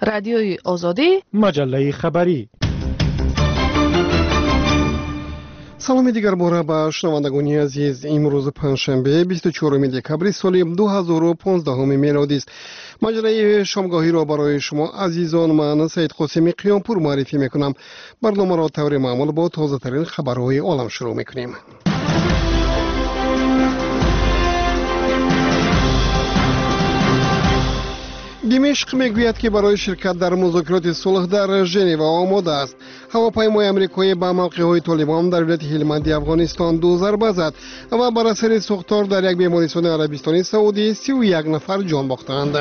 رادیوی آزادی، مجله خبری. سلام دیگر باره به شنوندگان عزیز. امروز پنجشنبه 24 دکبر سال 2015 میلادی است. مجله شامگاهی را برای شما عزیزان من سید قاسمی قیامپور معرفی میکنم. برنامه را طور معمول با تازه ترین خبرهای عالم شروع میکنیم. دمشق میگوید که برای شرکت در مذاکرات صلح در ژنو آماده است. هواپیمای آمریکایی به موقع‌های طالبان در ولایت هلمند افغانستان 2 ضربه زد و بر اثر سوختار در یک بیمارستان عربستان سعودی 31 نفر جان باختند.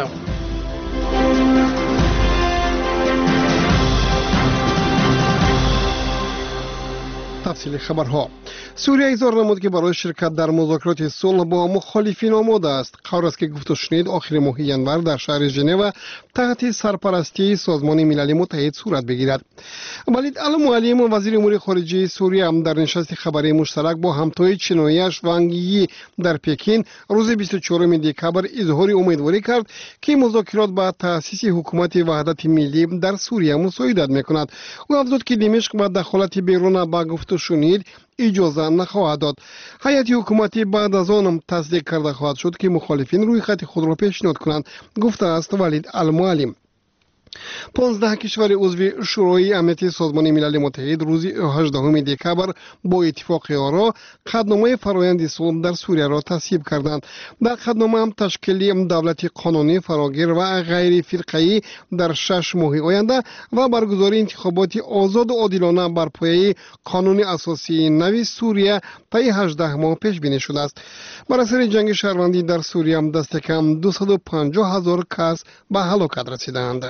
تفصیل خبرها. سوریه اظهار نمود که برای شرکت در مذاکرات صلح با مخالفین آماده است. قرار است که گفته شنید آخر ماه ژانویه در شهر ژنو تحت سرپرستی سازمان ملل متحد صورت بگیرد. ولید المعلم وزیر امور خارجه سوریه در نشست خبری مشترک با همتای چینی‌اش وانگ یی در پکین روز 24 دکبر اظهار امیدواری کرد که مذاکرات با تأسیس حکومت وحدت ملی در سوریه مساعدت میکند. او افزود که دمشق با دخالت بیرون با گفته شنید اجازه نخواهد داد. هیئت حکومتی بعد از آن تصدیق کرده خواهد شد که مخالفین روی خط خود را پیشنهاد کنند، گفته است ولید المعلم. 15 کشور عضو شورای امنیتی سازمان ملل متحد روز 18 دکبر با اتفاق آرا قطعنامه فرآیند صلح در سوریه را تصویب کردند. در قطعنامه هم تشکیل دولت قانونی فراگیر و غیر فرقه‌ای در 6 ماه آینده و برگزاری انتخابات آزاد و عادلانه بر پایه قانون اساسی نو سوریه طی 18 ماه پیش بینی شده است. بر اثر جنگ شهروندی در سوریه هم دست کم 250,000 کس به هلاکت رسیدند.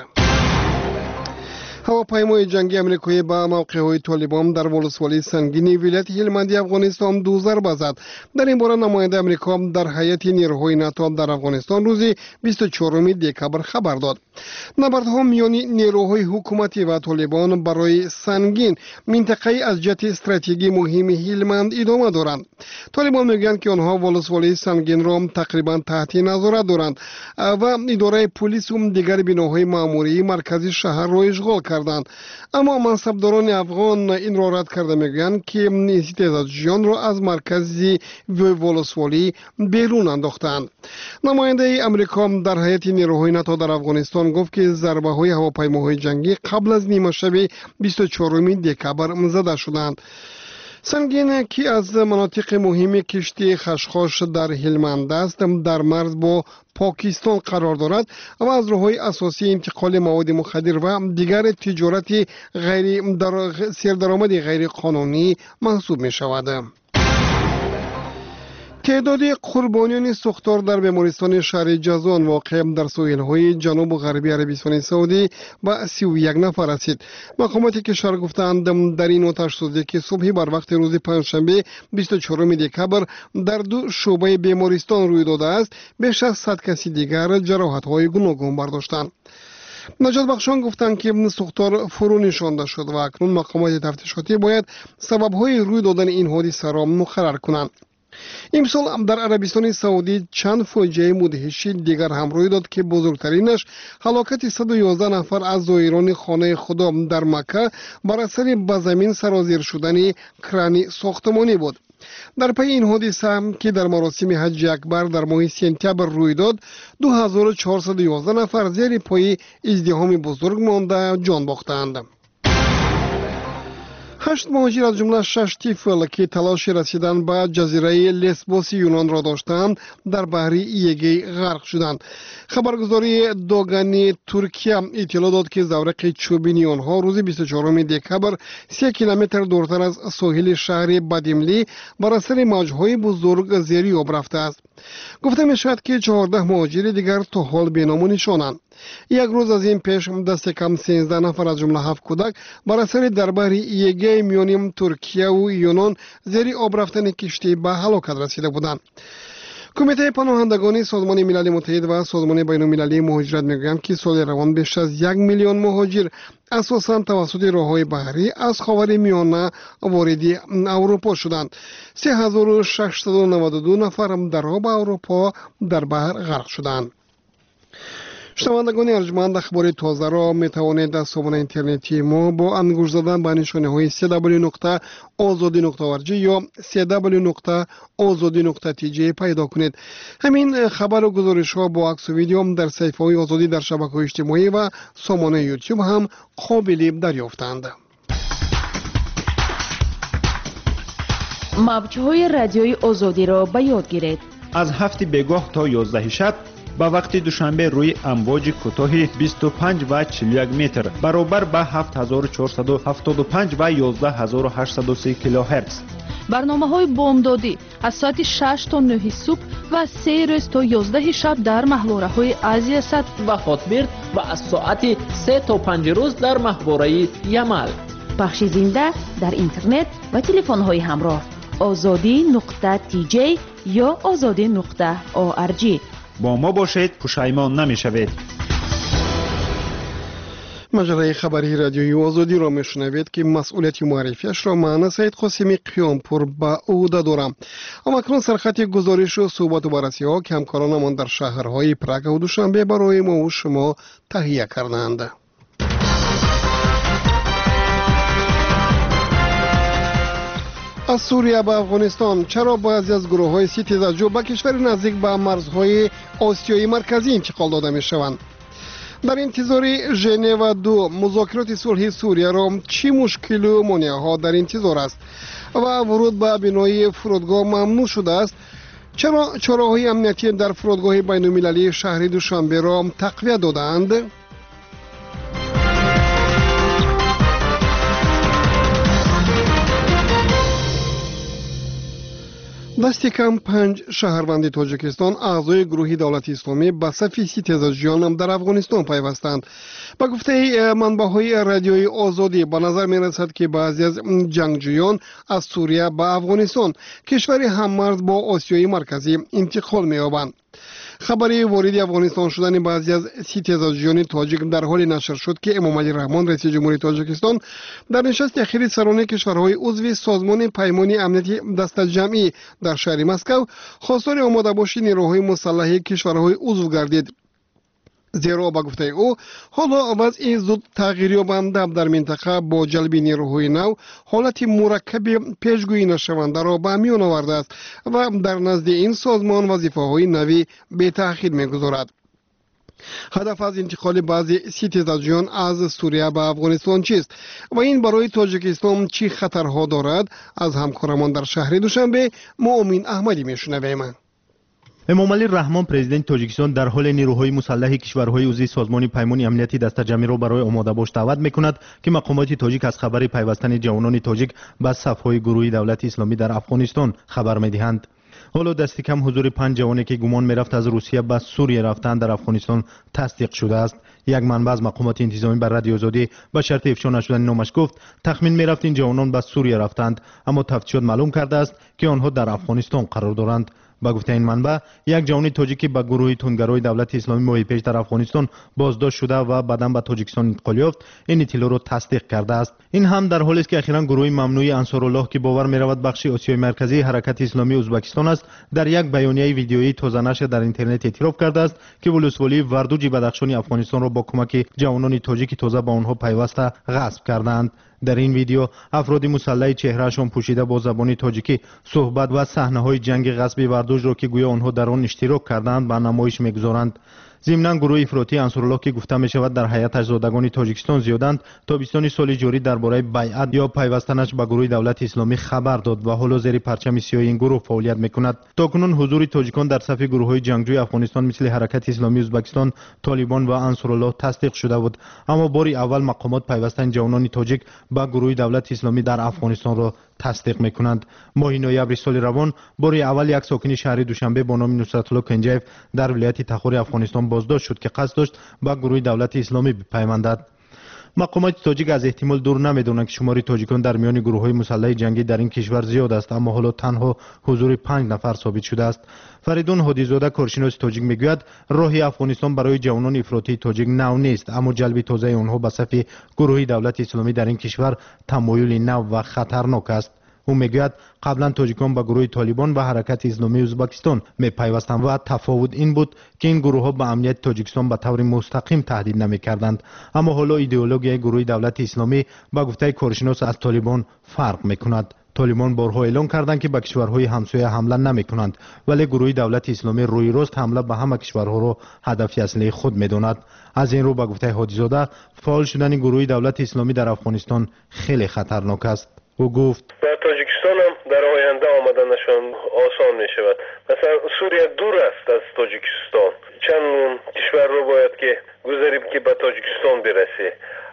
هواپیمای جنگی آمریکایی به موقع‌های طالبان در ولسوالی سنگین ولایت هلمند افغانستان 2 ضربه زد. در این باره نماینده آمریکا در هیئت نیروهای ناتو در افغانستان روز 24 دکبر خبر داد. نبردها میان نیروهای حکومتی و طالبان برای سنگین منطقه از جهت استراتژیکی مهم هلمند ادامه دارند. طالبان میگویند که آنها ولسوالی سنگین را تقریبا تحت نظارت دارند و اداره پلیس و دیگر بناهای مأموری مرکزی شهر را اشغال کردند. اما منصبداران افغان این را رد کرده میگویند که استعدادیان را از مرکزی ولسوالی بیرون انداختند. نماینده آمریکا در هیئت نیروهای ناتو در افغانستان گفت که ضربه های هواپیماهای جنگی قبل از نیمه شب 24 دکبر زده شدند. سنگین که از مناطق مهم کشتی خشخاش در هلمند است در مرز با پاکستان قرار دارد و از راه‌های اساسی انتقال مواد مخدر و دیگر تجارت سردرآمد غیر قانونی محسوب می شود. تعداد قربانیان سوختار در بیمارستان شهر جازان واقع در ساحل‌های جنوب و غربی عربستان سعودی به 31 نفر رسید. مقامات کشور گفتند در این آتش سوزی که صبح بر وقت روز پنجشنبه 24 دکبر در 2 شعبه بیمارستان روی داده است، بیش از 100 کسی دیگر جراحت‌های گوناگون برداشتند. نجات بخشان گفتند که سوختار فرو نشانده شد و اکنون مقامات تفتیشاتی باید سبب‌های روی دادن این حادثه را مقرر کنند. امسال در عربستان سعودی چند فاجعه مدهش دیگر هم روی داد که بزرگترینش هلاکت 111 نفر از زائران خانه خدا در مکه بر اثر به زمین سرازیر شدن کرانی ساختمانی بود. در پی این حادثه که در مراسم حج اکبر در ماه سپتامبر روی داد 2411 نفر زیر پای ازدحام بزرگ مانده جان باختند. 8 مهاجر از جمله 6 طفل که تلاش رسیدن به جزیره لسبوس یونان را داشتند در بحر ایگی غرق شدند. خبرگزاری دوگانی ترکیه اطلاع داد که زورق چوبینی آنها روز 24 دکبر 3 کیلومتر دورتر از ساحل شهر بدیملی بر اثر موجهای بزرگ زیر آب رفته است. گفته می شود که 14 مهاجر دیگر تا حال بینام و نشانند. یک روز از این پیش دست کم 13 نفر از جمله 7 کودک بر اثر در بحر ایگی میان ترکیه و یونان زیر آب رفتن کشتی به هلاکت رسیده بودند. کمیته پناهندگان سازمان ملل متحد و سازمان بین المللی مهاجرت میگویند که سال روان بیش از 1 میلیون مهاجر اساساً توسط راههای بحری از خاورمیانه وارد اروپا شدند. 3692 نفر در آب اروپا در بحر غرق شدند. شنوندگان ارجمند، اخبار تازه را می توانید در سامانه اینترنتی ما با انگوش زدن به نشانه های www.azadi.org یا www.azadi.tj پیدا کنید. همین خبر و گزارش ها با عکس و ویدیو در صفحه های آزادی در شبکه‌های اجتماعی و سامانه یوتیوب هم قابل دریافتند. موج‌های رادیوی آزادی را به یاد گیرید. از 7 بگاه تا 11 شب با وقت دوشنبه روی امواج کوتاه 25 و 41 متر برابر به 7475 و 11830 کیلوهرتز. برنامه‌های بامدادی از ساعت 6 تا 9 صبح و 3 روز تا 11 شب در محوره‌های آسیا صد و خاطبرد و از ساعت 3 تا 5 روز در محوره یمل. پخش زنده در اینترنت و تلفن‌های همراه azadi.tj یا azadi.org. با ما باشید، پشیمان نمی‌شوید. مجله خبری رادیویی آزادی را میشنوید که مسئولیت معرفیش را من سید قاسمی قیامپور به عهده دارم. اما اکنون سرخط گزارش و صحبت و بررسی ها که همکارانمان در شهرهای پراگ و دوشنبه برای ما و شما تهیه کردند. از سوریه به افغانستان، چرا بعضی از گروه‌های ستیزجو به کشور نزدیک به مرزهای آسیای مرکزی انتقال داده می‌شوند؟ در انتظار ژنو 2 مذاکرات صلح سوریه را چی مشکل و مانع‌ها در انتظار است و ورود به بنای فرودگاه ممنوع شده است؟ چرا چراهای امنیتی در فرودگاه بین‌المللی شهر دوشنبه را تقویت دادند؟ دستی کم 5 شهروند تاجیکستان اعضای گروه دولت اسلامی به صف ستیزجویان در افغانستان پیوستند. با گفته منبع‌های رادیویی آزادی به نظر می‌رسد که بعضی از جنگجویان از سوریه به افغانستان، کشوری هم‌مرز با آسیای مرکزی، انتقال می‌یابند. خبری وارد افغانستان شدن بعضی از ستیزجویان تاجیک در حال نشر شد که امامعلی رحمان رئیس جمهوری تاجیکستان در نشست اخیر سرانه کشورهای عضو سازمان پیمان امنیتی دست جمعی در شهر مسکو خواستار آماده باشی نیروهای مسلح کشورهای عضو گردید. زیرا با گفته او حالا وضع زود تغییر یابنده در منطقه با جلب نیروهای نو حالت مرکب پیشگویی نشونده را به میان آورده است و در نزد این سازمان وظیفه‌های نوی به تأخیر می‌گذارد. هدف از انتقال بعضی ستیزجویان از سوریه به افغانستان چیست و این برای تاجیکستان چی خطرها دارد؟ از همکارمان در شهر دوشنبه مؤمن احمدی میشنویم. امامعلی رحمان پرزیدنت تاجیکستان در حال نیروهای مسلح کشورهای عضو سازمان پیمان امنیتی دست جمعی را برای آماده باش دعوت می‌کند که مقامات تاجیک از خبر پیوستن جوانان تاجیک به صف‌های گروه دولت اسلامی در افغانستان خبر می‌دهند. حالا دست کم حضور 5 جوانی که گمان می‌رفت از روسیه به سوریه رفتند در افغانستان تصدیق شده است. یک منبع از مقامات انتظامی بر رادیو آزادی به شرط افشا نشدن نامش گفت تخمین می‌رفت این جوانان به سوریه رفتند، اما تفتیشات معلوم کرده است که آنها در افغانستان قرار دارند. با گفته این منبع یک جوان تاجیکی به گروه تندگرای دولت اسلامی ماه پیش در افغانستان بازداشت شده و بعداً به تاجیکستان انتقال یافت این اطلاع را تصدیق کرده است. این هم در حالی است که اخیراً گروه ممنوع انصارالله که باور می‌رود بخش آسیای مرکزی حرکت اسلامی ازبکستان است در یک بیانیه ویدیویی تازه نشر در اینترنت اعتراف کرده است که ولسوالی وردوج بدخشانی افغانستان را با کمک جوانان تاجیک تازه به آنها پیوسته غصب کردند. در این ویدیو افراد مسلح چهرهشان پوشیده با زبان تاجیکی صحبت و صحنه‌های جنگ غصب وردوج را که گویا آنها در آن اشتراک کردند به نمایش می‌گذارند. ضمناً گروه افراطی انصارالله که گفته می‌شود در هیئتش زادگان تاجیکستان زیادند، تابستان سال جاری درباره بیعت یا پیوستنش به گروه دولت اسلامی خبر داد و حالا زیر پرچم سیاه این گروه فعالیت می‌کند. تاکنون حضور تاجیکان در صف گروه‌های جنگجوی افغانستان مثل حرکت اسلامی ازبکستان، طالبان و انصارالله تصدیق شده بود، اما بار اول مقامات پیوستن جوانان تاجیک به گروه دولت اسلامی در افغانستان را تصدیق می‌کنند. ماه نوامبر سال روان بار اول یک ساکن شهر دوشنبه با نام نصرت الله کنجایف در ولایت تخار افغانستان بازداشت شد که قصد داشت با گروه دولت اسلامی بپیوندد. مقامات تاجیک از احتمال دور نمی‌دانند که شمار تاجیکان در میان گروه‌های مسلح جنگی در این کشور زیاد است، اما حالا تنها حضور 5 نفر ثابت شده است. فریدون هادیزاده کارشناس تاجیک میگوید راه افغانستان برای جوانان افراطی تاجیک نو نیست، اما جلب تازه آنها به صف گروه دولت اسلامی در این کشور تمایل نو و خطرناک است. او میگوید قبلا تاجیکان به گروه طالبان و حرکت اسلامی ازبکستان میپیوستند و تفاوت این بود که این گروه ها به امنیت تاجیکستان به طور مستقیم تهدید نمیکردند، اما حالا ایدئولوژی گروه دولت اسلامی با گفته کارشناس از طالبان فرق میکند. طالبان بارها اعلام کردند که به کشورهای همسایه حمله نمیکنند، ولی گروه دولت اسلامی روی راست حمله به همه کشورها را هدف اصلی خود میداند. از این رو به گفته حاجی‌زاده فعال شدن گروه دولت اسلامی در افغانستان خیلی خطرناک است. او گفت در تاجیکستان هم در آینده آمدنشان آسان می شود. مثلا سوریه دور است از تاجیکستان، چند کشور رو باید که گذاریم که به تاجیکستان برسه،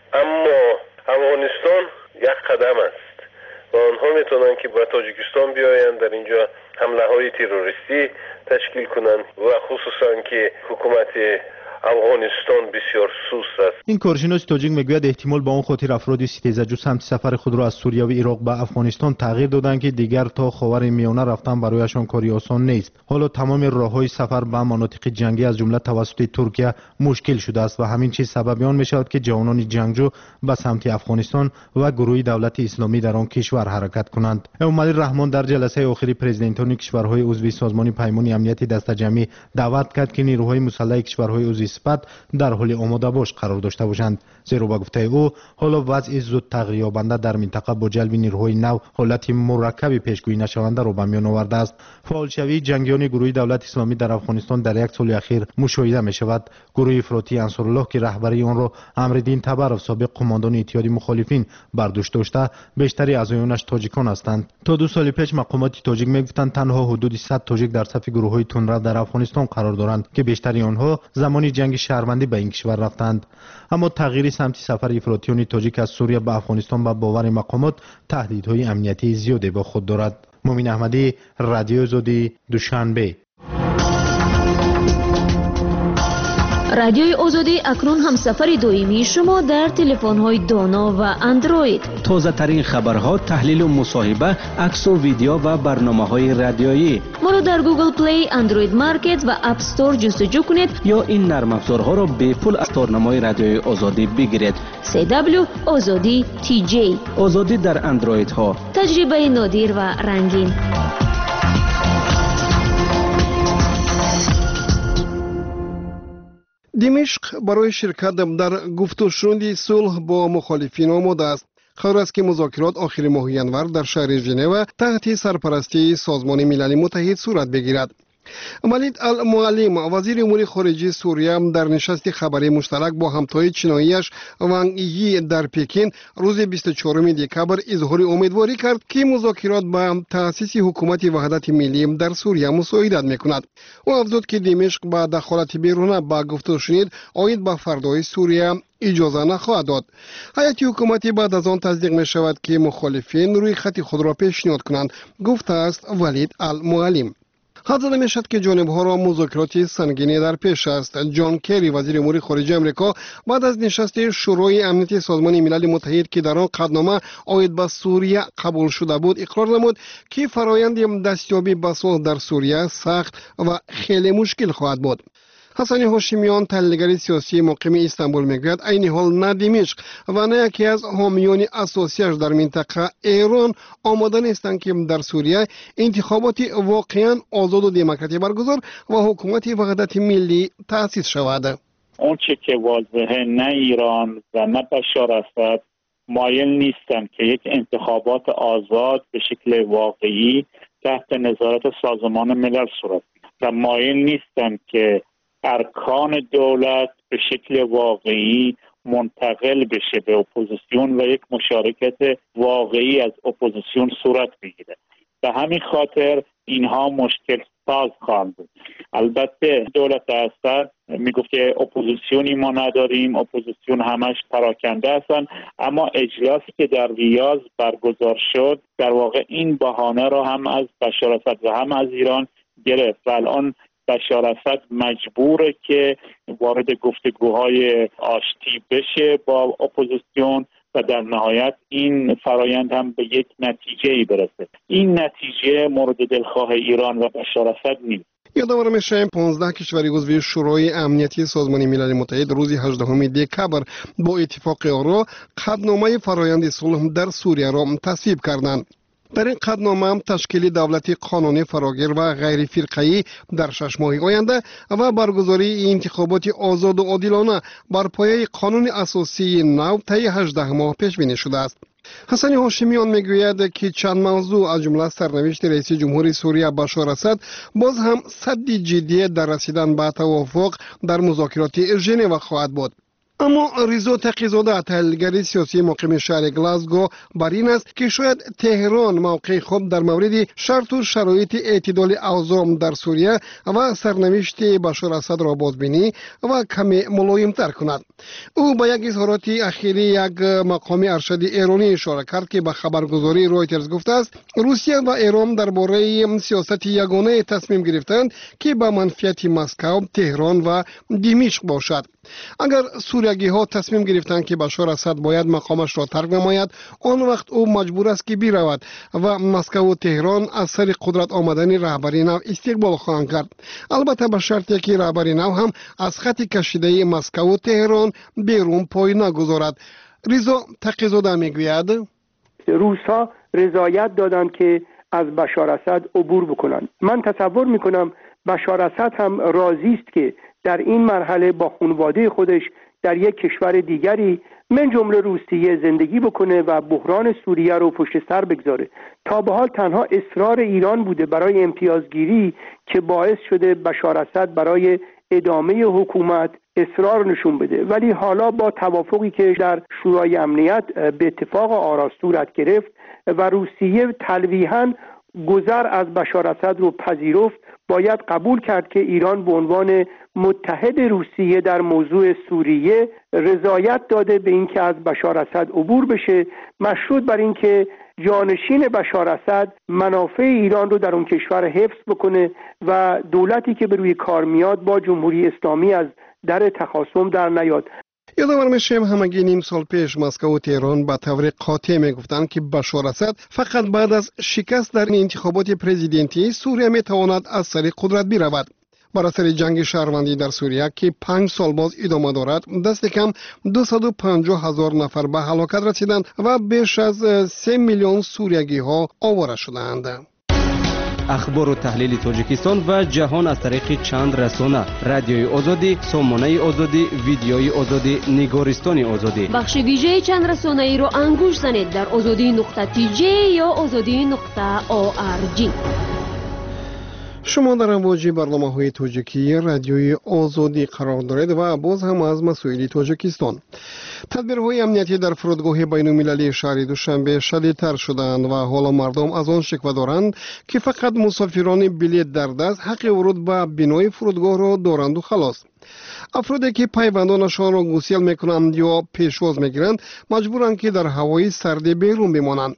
اما افغانستان یک قدم است و آنها میتونن که به تاجیکستان بیایند، در اینجا حمله های تروریستی تشکیل کنند و خصوصا که حکومت افغانستان بسیار سست است. این کارشناس تاجیک میگوید احتمال با اون خاطر افراد ستیزجو سمت سفر خود را از سوریه و عراق به افغانستان تغییر دادند که دیگر تا خاور میانه رفتن برایشان کاری آسان نیست. حالا تمام راههای سفر به مناطق جنگی از جمله توسط ترکیه مشکل شده است و همین چیز سبب آن میشود که جوانان جنگجو به سمت افغانستان و گروه دولت اسلامی در آن کشور حرکت کنند. امامعلی رحمان در جلسه آخری پرزیدنتان کشورهای عضو سازمان پیمان امنیت دسته‌جمعی دعوت کرد که نیروهای مسلح کشورهای عضو سپاه در حال آماده باش قرار داشته باشند، زیرا با گفته او حالا وضع زود تغییر یابنده در منطقه با جلب نیروهای نو حالت مرکب پیشگویی نشونده را به میان آورده است. فعالشوی جنگیان گروه دولت اسلامی در افغانستان در یک سال اخیر مشاهده می شود. گروه افراطی انصارالله که رهبری آن را امرالدین تبرов سابق قماندان اتحاد مخالفین بر دوش داشته، بیشتری اعضایانش تاجیکان هستند. تا 2 سال پیش مقامات تاجیک میگفتند تنها حدود 100 تاجیک در صف گروه‌های تندرو در افغانستان قرار دارند که بیشتری آنها زمانی جنگ شهروندی به این کشور رفتند. اما تغییر سمت سفر افراطیان تاجیک از سوریه به افغانستان به باور مقامات تهدیدهای امنیتی زیادی با خود دارد. مومن احمدی، رادیو آزادی، دوشنبه. رادیوی آزادی اکنون همسفر دائمی شما در تلفن‌های دانا و اندروید. تازه ترین خبرها، تحلیل و مصاحبه، عکس و ویدیو و برنامه‌های رادیویی. ما را در گوگل پلی، اندروید مارکت و اپ استور جستجو کنید یا این نرم افزارها را به پول از تارنمای رادیوی آزادی بگیرید. CW آزادی TJ. آزادی در اندروید ها. تجربه نادر و رنگین. دمشق برای شرکت در گفت و شنود صلح با مخالفین آماده است. قرار است که مذاکرات آخر ماه ژانویه در شهر ژنو تحت سرپرستی سازمان ملل متحد صورت بگیرد. ولید المعلم وزیر امور خارجه سوریه در نشست خبری مشترک با همتای چینایی‌اش وانگ یی در پکین روز 24 دکامبر اظهار امیدواری کرد که مذاکرات با تأسیس حکومت وحدت ملی در سوریه مساعدت می‌کند. او افزود که دمشق با دخالت بیرونه با گفت و شنود عاید به فردای سوریه اجازه نخواهد داد. هیئت حکومتی بعد از آن تصدیق می شود که مخالفین روی خط خود را پیشنهاد کنند، گفته است ولید المعلم. حد زده می شد که جانب‌ها را مذاکرات سنگینی در پیش است. جان کری وزیر امور خارجه آمریکا بعد از نشست شورای امنیت سازمان ملل متحد که در آن قطعنامه عاید به سوریه قبول شده بود اقرار نمود که فرایند دستیابی به صلح در سوریه سخت و خیلی مشکل خواهد بود. حسن هاشمیان تحلیلگر سیاسی مقیم استانبول میگوید این حال نه دمشق و نه یکی از حامیان اساسیش در منطقه ایران آماده نیستند که در سوریه انتخابات واقعا آزاد و دموکراتیک برگزار و حکومت وحدت ملی تأسیس شود. اونچه که واضحه نه ایران و نه بشار اسد مایل نیستند که یک انتخابات آزاد به شکل واقعی تحت نظارت سازمان ملل صورت بگیرد و مایل نیستند که ارکان دولت به شکل واقعی منتقل بشه به اپوزیسیون و یک مشارکت واقعی از اپوزیسیون صورت بگیره. به همین خاطر اینها مشکل ساز خواهند بود. البته دولت اسد میگفت که اپوزیسیونی ما نداریم، اپوزیسیون همش پراکنده هستن، اما اجلاسی که در ریاض برگزار شد در واقع این بهانه را هم از بشار اسد و هم از ایران گرفت و الان بشار اسد مجبوره که وارد گفتگوهای آشتی بشه با اپوزیسیون و در نهایت این فرایند هم به یک نتیجه‌ای برسه. این نتیجه مورد دلخواه ایران و بشار اسد نیست. یادآور می‌شویم 15 کشور عضو شورای امنیتی سازمان ملل متحد روز 18 دکامبر با اتفاق آرا قطعنامه فرایند صلح در سوریه را تصویب کردند. در این قطعنامه هم تشکیل دولتی قانونی فراگیر و غیر فرقه‌ای در 6 ماه آینده و برگزاری انتخابات آزاد و عادلانه بر پایه قانون اساسی نو طی 18 ماه پیش بینی شده است. حسن هاشمیان میگوید که چند موضوع از جمله سرنوشت رئیس جمهوری سوریه بشار اسد باز هم سد جدی در رسیدن به توافق در مذاکرات ژنو خواهد بود. اما ریزا تقی‌زاده تحلیلگر سیاسی مقیم شهر گلاسگو بر این است که شاید تهران موقع خود در مورد شرط و شرایط اعتدال اوضاع در سوریه و سرنوشت بشار اسد را بازبینی و کمی ملایم‌تر کند. او با یک اظهارات اخیری یک مقام ارشد ایرانی اشاره کرد که به خبرگزاری رویترز گفته است روسیه و ایران درباره سیاست یگانه تصمیم گرفتند که به منفعت مسکو، تهران و دمشق باشد. اگر سوریگی ها تصمیم گرفتند که بشار اسد باید مقامش را ترک نماید، آن وقت او مجبور است که برود و مسکو و تهران از سر قدرت آمدن رهبری نو استقبال خواهند کرد. البته به شرطی که رهبری نو هم از خط کشیده مسکو و تهران بیرون پای نگذارد. ریزا تقی‌زاده میگوید روس‌ها رضایت دادند که از بشار اسد عبور بکنند. من تصور میکنم بشار اسد هم راضی است که در این مرحله با خانواده خودش در یک کشور دیگری من جمله روسیه زندگی بکنه و بحران سوریه رو پشت سر بگذاره. تا به حال تنها اصرار ایران بوده برای امتیازگیری که باعث شده بشار اسد برای ادامه حکومت اصرار نشون بده، ولی حالا با توافقی که در شورای امنیت به اتفاق آرا صورت گرفت و روسیه تلویحاً گذر از بشار اسد رو پذیرفت، باید قبول کرد که ایران به عنوان متحد روسیه در موضوع سوریه رضایت داده به اینکه از بشار اسد عبور بشه، مشروط بر اینکه جانشین بشار اسد منافع ایران رو در اون کشور حفظ بکنه و دولتی که به روی کار میاد با جمهوری اسلامی از در تخاصم در نیاد. یادآور میشیم همگی نیم سال پیش مسکو و تهران به طور قاطع میگفتند که بشار اسد فقط بعد از شکست در انتخابات پرزیدنتی سوریه میتواند از سر قدرت برود. بر اثر جنگ شهروندی در سوریه که 5 سال باز ادامه دارد، دست کم 250,000 نفر به هلاکت رسیدند و بیش از 3 میلیون سوریگی ها آواره شدند. اخبار و تحلیل تاجیکستان و جهان از طریق چند رسانه: رادیوی آزادی، سامانه آزادی، ویدیوی آزادی، نگارستان آزادی. بخش ویژه چند رسانه ای را انگوش زنید در azadi.tj یا azadi.org. شما در امواج برنامه‌های تاجیکی رادیوی آزادی قرار دارید و باز هم از مسائل تاجیکستان. تدبیرهای امنیتی در فرودگاه بین‌المللی شهر دوشنبه شدیدتر شدند و حالا مردم از آن شکوه دارند که فقط مسافران بلیط در دست حق ورود به بینای فرودگاه را دارند و خلاص. افرادی که پیوندانشان را گسیل میکنند یا پیشواز میگیرند مجبورند که در هوای سرد بیرون بمانند.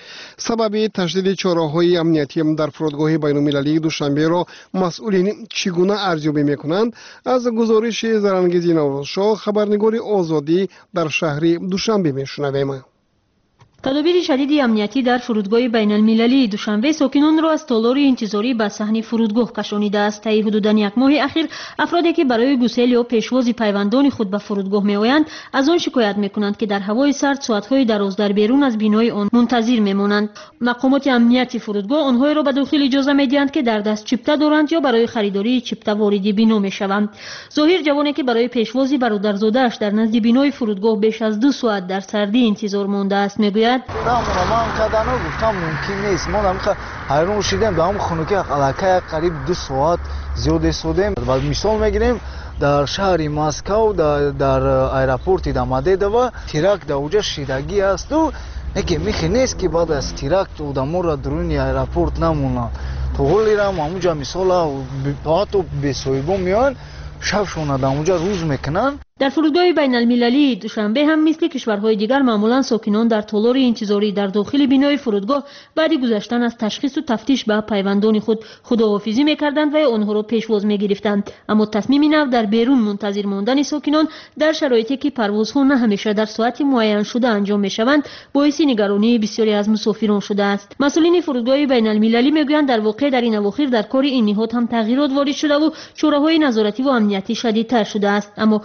سبب تشدید چاره‌های امنیتی در فرودگاه بین‌المللی دوشنبه را مسئولین چگونه ارزیابی می‌کنند؟ از گزارش زرانگیز نوروزشاه خبرنگار آزادی در شهر دوشنبه می‌شنویم. تدابیر شدید امنیتی در فرودگاه بین‌المللی دوشنبه ساکنان را از تالار انتظاری به صحن فرودگاه کشانیده است. طی حدوداً یک ماه اخیر افرادی که برای گسیل یا پیشواز پیوندان خود به فرودگاه می‌آیند از آن شکایت می‌کنند که در هوای سرد ساعت‌های دراز در بیرون از بینای آن منتظر می‌مانند. مقامات امنیتی فرودگاه آنها را به داخل اجازه می‌دهند که در دست چپته دارند یا برای خریداری چپته وارد بینو می‌شوند. ظاهر جوانی که برای پیشوازی برادرزاده‌اش در نزد بینای فرودگاه بیش از 2 ساعت در سردی انتظار مانده است می‌گوید: من کدانو گفتم ممکن نیست. ما هم حیران شدیم. در اون خونه که علاقه قریب 2 ساعت زیاد ایستادیم و مثال میگیریم در شهر مسکو در ایرپورت آمده و تیراک در اونجا شیدگی است و نگه میخی نیست که بعد از تیراک آدما را درون ایرپورت نمونن. تو قولی را اونجا مثال تو به صویبو میان شبشون در اونجا روز میکنن. در فرودگاه بین‌المللی دوشنبه هم مثل کشورهای دیگر معمولا ساکنان در تالار انتظاری در داخل بینای فرودگاه بعد گذشتن از تشخیص و تفتیش به پیوندان خود خداحافظی می‌کردند و آنها را پیشواز می‌گرفتند. اما تصمیم نو در بیرون منتظر ماندن ساکنان در شرایطی که پروازها نه همیشه در ساعت معین شده انجام می‌شوند باعث نگرانی بسیاری از مسافران شده است. مسئولین فرودگاه بین‌المللی می‌گویند در واقع در این اواخر در کار این نهاد هم تغییرات وارد شده و چاره‌های نظارتی و امنیتی شدیدتر شده است. اما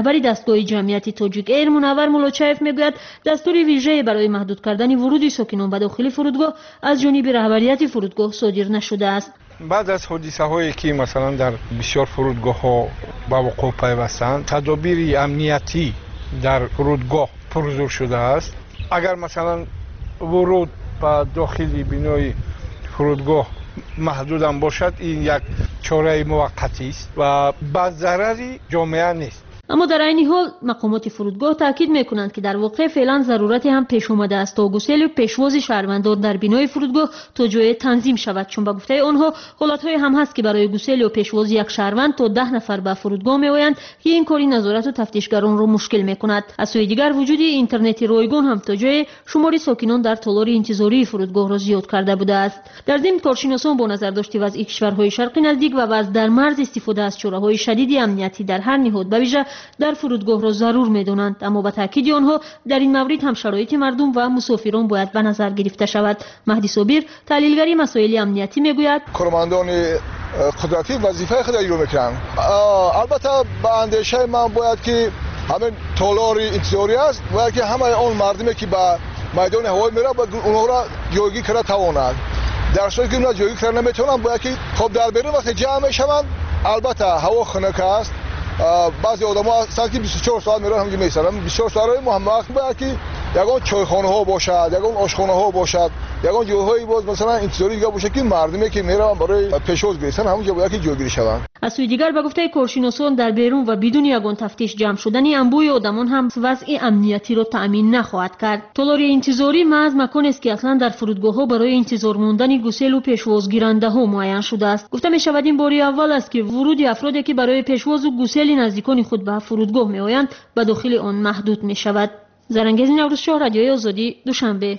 رهبری دستگاه جمعیت تاجیک ایر منور مولوچایف میگوید دستور ویژه برای محدود کردن ورود ساکنان به داخل فرودگاه از جانب رهبریت فرودگاه صادر نشده است. بعد از حادثه هایی که مثلا در بسیار فرودگاه ها با وقوع پیوستند، تدابیر امنیتی در فرودگاه پرزور شده است. اگر مثلا ورود به داخل بینای فرودگاه محدود هم باشد، این یک چاره موقتی است و به ضرر جامعه نیست. اما در عین حال مقامات فرودگاه تاکید میکنند که در واقع فعلا ضرورتی هم پیش اومده است تا گسیل پیشواز شهروندان در بینای فرودگاه تا جای تنظیم شود، چون به گفته آنها حالت‌های هم هست که برای گسیل و پیشواز یک شهروند تا 10 نفر به فرودگاه میآیند که این کاری نظارت و تفتیشگران را مشکل میکند. از سوی دیگر وجود اینترنت رایگان هم تا جای شماری ساکنان در تالار انتظاری فرودگاه را زیاد کرده بوده است. در ضمن کارشناسان با نظرداشت وضع کشورهای شرقی نزدیک و وضع در مرز استفاده از چاره‌های شدید امنیتی در هر نهاد به ویژه در فرودگاه را ضرور می‌دانند، اما با تاکید آنها در این مورد هم شرایط مردم و مسافران باید به نظر گرفته شود. مهدی صابر تحلیلگری مسائل امنیتی میگوید کارمندان قدرتی وظیفه خود را اجرا می‌کنند. البته به اندیشه من باید که همین تالار انتظاری است، باید که همه آن مردمی که به میدان هوایی میره اونها را جایگیری کرده تواند. در صورتی که اونها جایگیری کرده نمیتونن، باید که خب در بیرون وقتی جمع میشوند، البته هوا خنک است. بعضی آدم‌ها هستند که 24 ساعت میرن همینجا میسرن. 24 ساعت محمد باید که یگان چایخانه ها باشد، یگان آشخانه ها باشد، یگان جاهایی باز مثلا انتظاری دیگه باشه که مردمی که میرن برای پیشواز گرفتن همونجا باید که جایگیری شوند. از سوی دیگر به گفته کارشناسان در بیرون و بدون یگان تفتیش جمع شدن انبوه آدمان هم وضع امنیتی را تأمین نخواهد کرد. تالار انتظاری محض مکانی است که اصلا در فرودگاه‌ها برای انتظار ماندن گسیل و پیشواز گیرنده‌ها معین شده است. گفته می شود این باری اول است که ورود افرادی که برای پیشواز و گسیل نزدیکان خود به فرودگاه میآیند به داخل آن محدود می شود. زرنگز نوروزشاه، رادیوی آزادی، دوشنبه.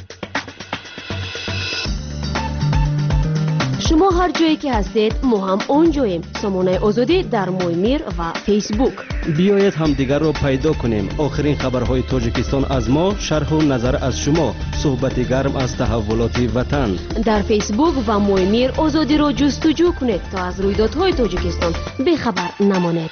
شما هر جایی که هستید ما هم اونجاییم. سامانه آزادی در مویمیر و فیسبوک. بیایید همدیگر را پیدا کنیم. آخرین خبرهای تاجیکستان از ما، شرح و نظر از شما، صحبت گرم از تحولات وطن. در فیسبوک و مویمیر آزادی را جستجو کنید تا از رویدادهای تاجیکستان بخبر نمانید.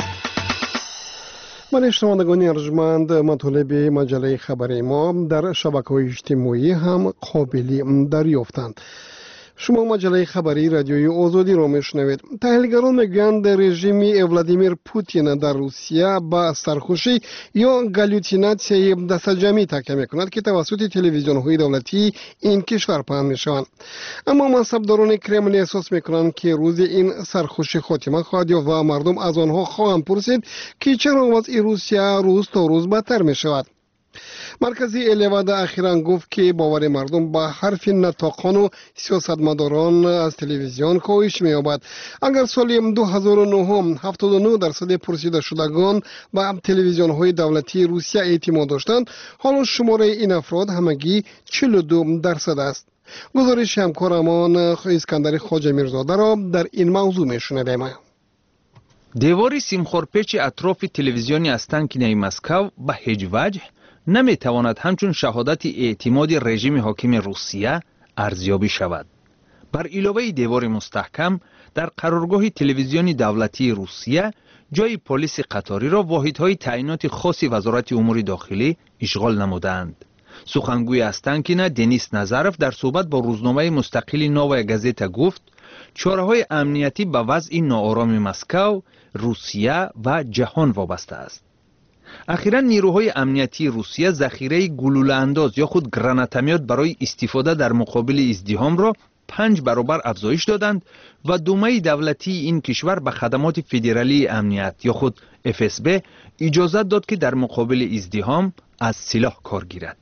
من شنوندگان ارجمند، مطالب مجله خبری ما در شبکه‌های اجتماعی هم قابل دریافتند. شما مجله خبری رادیوی آزادی را میشنوید. تحلیلگران میگویند رژیم ولادیمیر پوتین در روسیه با سرخوشی یا گلوتیناسیای دستجمعی تکیه میکند که توسط تلویزیون‌های دولتی این کشور پهن میشوند. اما منصبداران کرملین احساس میکنند که روز این سرخوشی خاتمه خواهد یافت و مردم از آنها خواهند پرسید که چرا وضع روسیه روز تا روز بدتر میشود. مرکزی الواد اخیراً گفت که باور مردم با حرف نطاقان و سیاستمداران از تلویزیون کاهش می‌یابد. اگر سال 2009 79% پرسیده شدگان به تلویزیون‌های دولتی روسیه اعتماد داشتند، حالا شماره این افراد همگی 42% است. گزارش همکارمان اسکندر خواجه میرزاده را در این موضوع میشنویم. دیواری سیمخورپیچ اطراف تلویزیونی استانکینای مسکو به هیچ وجه نمیتواند همچون شهادت اعتماد رژیم حاکم روسیه ارزیابی شود. بر علاوه دیوار مستحکم در قرارگاه تلویزیونی دولتی روسیه جای پلیس قطاری را واحدهای تعیینات خاص وزارت امور داخلی اشغال نمودند. سخنگوی استانکینا دنیس نظرف در صحبت با روزنامه مستقل نوویا گازتا گفت چاره‌های امنیتی به وضع ناآرام مسکو، روسیه و جهان وابسته است. اخیراً نیروهای امنیتی روسیه ذخیره گلوله انداز یا خود گراناتمیات برای استفاده در مقابل ازدحام را 5 برابر افزایش دادند و دومه دولتی این کشور به خدمات فدرالی امنیت یا خود FSB اجازه داد که در مقابل ازدحام از سلاح کار گیرد.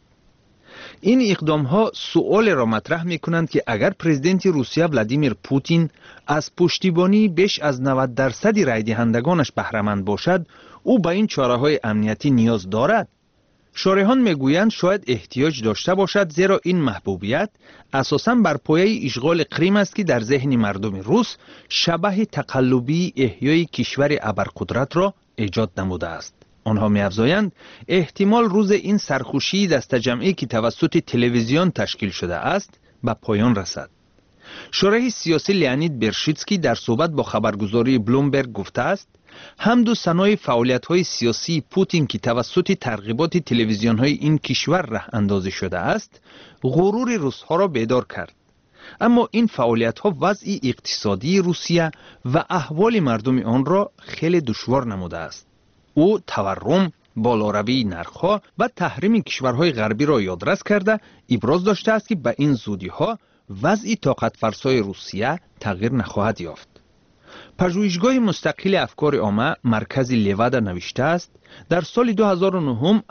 این اقدام ها سؤال را مطرح می کنند که اگر پرزیدنت روسیه ولادیمیر پوتین از پشتیبانی بیش از 90% رای دهندگانش بهره مند باشد، او به این چاره‌های امنیتی نیاز دارد. شارحان میگویند شاید احتیاج داشته باشد، زیرا این محبوبیت اساساً بر پایه اشغال کریم است که در ذهن مردم روس شبح تقلبی احیای کشور ابرقدرت را ایجاد نموده است. آنها می‌افزایند احتمال روز این سرخوشی دستجمعی که توسط تلویزیون تشکیل شده است به پایان رسد. شارح سیاسی لیانید برشیتسکی در صحبت با خبرگزاری بلومبرگ گفته است حمد و ثنای فعالیت‌های سیاسی پوتین که توسط ترغیبات تلویزیون‌های این کشور راه اندازی شده است، غرور روس‌ها را بیدار کرد. اما این فعالیت‌ها وضع اقتصادی روسیه و احوال مردم آن را خیلی دشوار نموده است. او تورم، بالاروی نرخ‌ها و تحریم کشورهای غربی را یادرس کرده ابراز داشته است که به این زودی‌ها وضع طاقت فرسای روسیه تغییر نخواهد یافت. پژوهشگاه مستقل افکار عامه مرکز لیودا نوشته است در سال 2009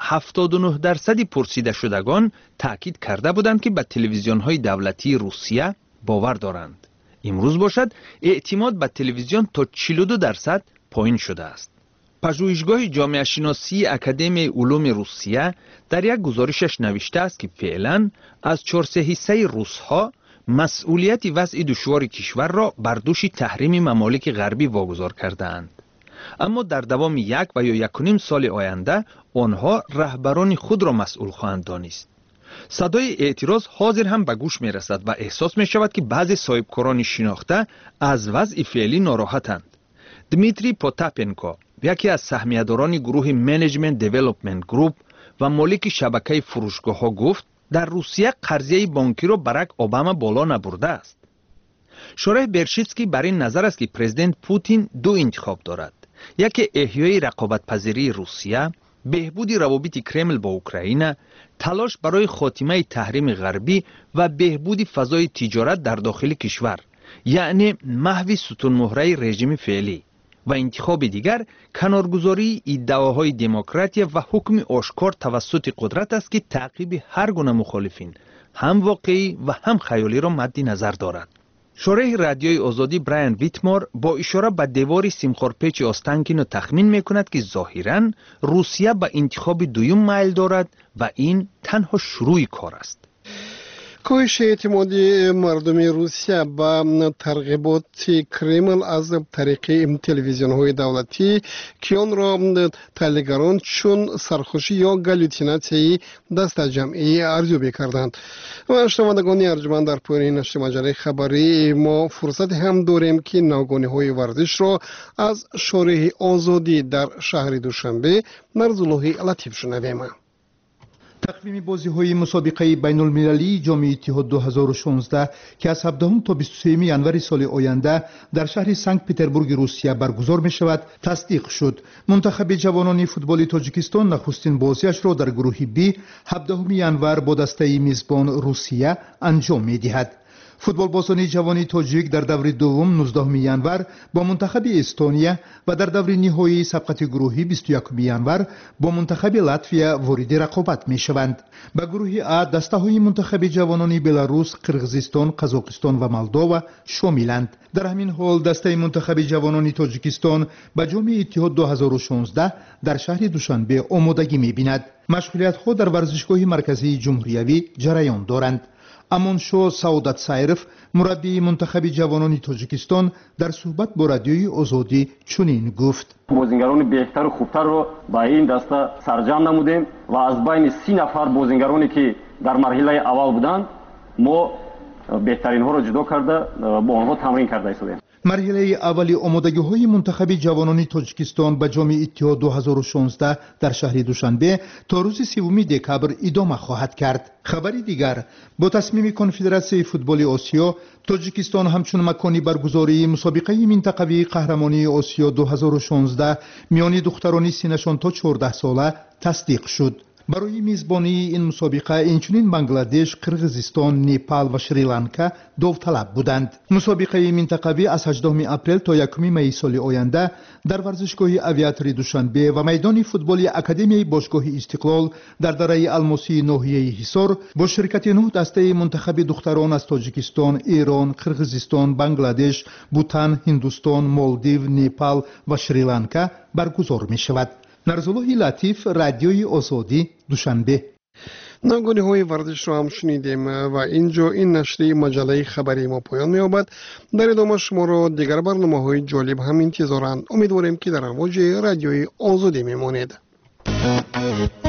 79% پرسیده شدگان تاکید کرده بودند که به تلویزیون‌های دولتی روسیه باور دارند. امروز باشد اعتماد به تلویزیون تا 42% پایین شده است. پژوهشگاه جامعه شناسی اکادمی علوم روسیه در یک گزارشش نوشته است که فعلا از 4/3 روس‌ها مسئولیت وضع دشوار کشور را بر دوش تحریم ممالک غربی واگذار کرده‌اند. اما در دوام 1 و یا 1.5 سال آینده آنها رهبران خود را مسئول خواهند دانست. صدای اعتراض حاضر هم به گوش می رسد و احساس می شود که بعضی صاحبکاران شناخته از وضع فعلی ناراحتند. دمیتری پوتاپنکو، یکی از سهمیه‌داران گروه منیجمنت دیولپمنت گروپ و مالک شبکه فروشگاه‌ها گفت در روسیه قرضه بانکی را براک اوباما بالا نبرده است. شورای برشیتسکی بر این نظر است که پرزیدنت پوتین دو انتخاب دارد. یکی احیای رقابت پذیری روسیه، بهبود روابط کرمل با اوکراین، تلاش برای خاتمه تحریم غربی و بهبود فضای تجارت در داخل کشور، یعنی محو ستون مهره رژیم فعلی. و انتخاب دیگر کنارگذاری ادعاهای دموکراسی و حکم آشکار توسط قدرت است که تعقیب هر گونه مخالفین هم واقعی و هم خیالی را مد نظر دارد. شارح رادیوی آزادی برایان ویتمور با اشاره به دیوار سیمخورپیچ آستانکین تخمین میکند که ظاهراً روسیه به انتخاب دوم میل دارد و این تنها شروع کار است. کاهش اعتمادی مردم روسیه به ترغیبات کرمل از طریق تلویزیون‌های دولتی که آن را تحلیلگران چون سرخوشی یا گلوتیناتی دست جمعی ارزیابی کردند. و شنوندگان ارجمند، در پایان نشر مجله خبری ما فرصت هم داریم که ناگهانی‌های ورزش را از شارح آزادی در شهر دوشنبه مرزالله لطیف شنویم. تقویم بازی‌های مسابقه بین‌المللی جام اتحاد 2016 که از 17 تا 23 ینوری سال آینده در شهر سنت پترزبورگ روسیه برگزار می‌شود تصدیق شد. منتخب جوانان فوتبال تاجیکستان نخستین بازیش را در گروه بی 17 ینور با دسته میزبان روسیه انجام می‌دهد. فوتبال بازان جوانی تاجیک در دور دوم 19 ینور با منتخب استونیا و در دور نهایی سبقت گروهی 21 ینور با منتخب لاتویا وارد رقابت می شوند. به گروه ا دسته های منتخب جوانان بلاروس، قرقیزستان، قزاقستان و مولداوا شاملند. در همین حال دسته منتخب جوانان تاجیکستان به جام اتحاد 2016 در شهر دوشنبه آمادگی می بیند. مشغولیت ها در ورزشگاه مرکزی جمهوریوی جریان دارند. امانشو سعادت سایرف مربی منتخب جوانان تاجیکستان در صحبت با رادیوی آزادی چنین گفت: بازیگران بهتر و خوبتر را با این دسته سرجم نمودیم و از بین 30 نفر بازیگرانی که در مرحله اول بودند ما بهترین ها را جدا کرده با آنها تمرین کرده ایستادیم. مرحله اولی آمادگی‌های منتخب جوانان تاجیکستان به جام اتحاد 2016 در شهر دوشنبه تا روز 3 دکبر ادامه خواهد کرد. خبری دیگر، با تصمیم کنفدراسیون فوتبال آسیا، تاجیکستان همچون مکانی برگزاری مسابقه منطقوی قهرمانی آسیا 2016 میان دختران سنشان تا 14 ساله تصدیق شد. برای میزبانی این مسابقه اینچنین بنگلادش، قرقیزستان، نیپال و شریلانکا داوطلب بودند. مسابقه منطقوی از 18 اپریل تا 1 می سال آینده در ورزشگاه آویاتوری دوشنبه و میدان فوتبال اکادمی باشگاه استقلال در دره الماسی ناحیه حصار با شرکت 9 دسته منتخب دختران از تاجیکستان، ایران، قرقیزستان، بنگلادش، بوتان، هندوستان، مالدیو، نیپال و شریلانکا برگزار می شود. مرزالله لطیف، رادیوی آزادی، دوشنبه. ناگهانی‌های ورزش را هم شنیدیم و اینجا این نشریه مجله خبری ما پایان می‌یابد. در ادامه شما را دیگر برنامه‌های جالب هم انتظارند. امیدواریم که در امواج رادیوی آزادی میمانید.